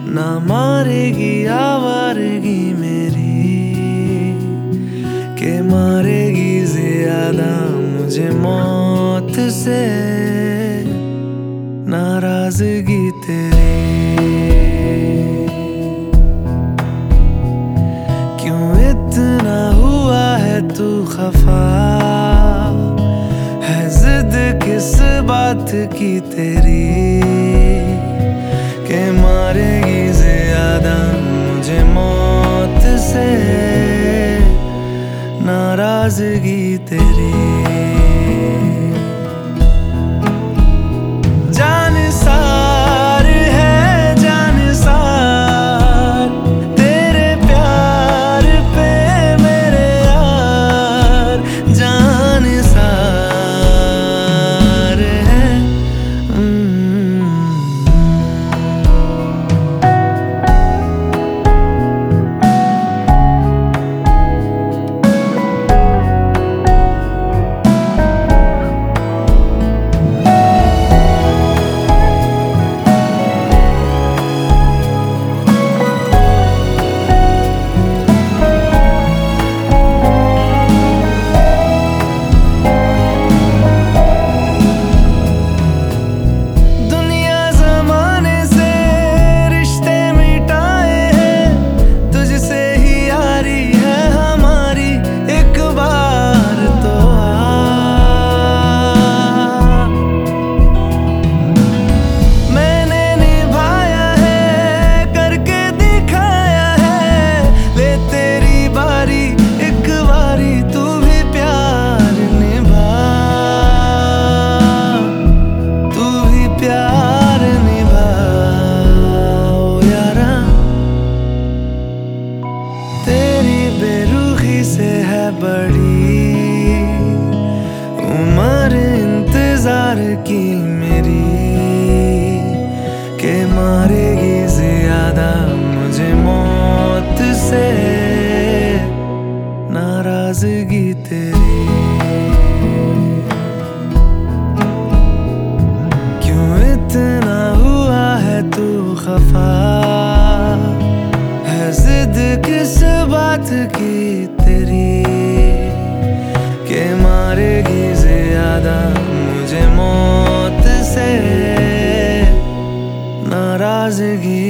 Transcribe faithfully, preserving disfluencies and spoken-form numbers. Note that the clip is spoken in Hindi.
ना मारेगी आवारगी मेरी, के मारेगी ज्यादा मुझे मौत से नाराजगी तेरी। क्यों इतना हुआ है तू खफा, है जिद किस बात की तेरी, के मारेगी ज्यादा मुझे मौत से नाराजगी तेरी। जान सार है जान सार तेरे प्यार पे मेरे यार, जान सार है। से है बड़ी उम्र इंतजार की मेरी, के मारेगी ज्यादा मुझे मौत से नाराजगी तेरी। क्यों इतना हुआ है तू खफा, है जिद किस बात की तेरी, के मारेगी ज्यादा मुझे मौत से नाराजगी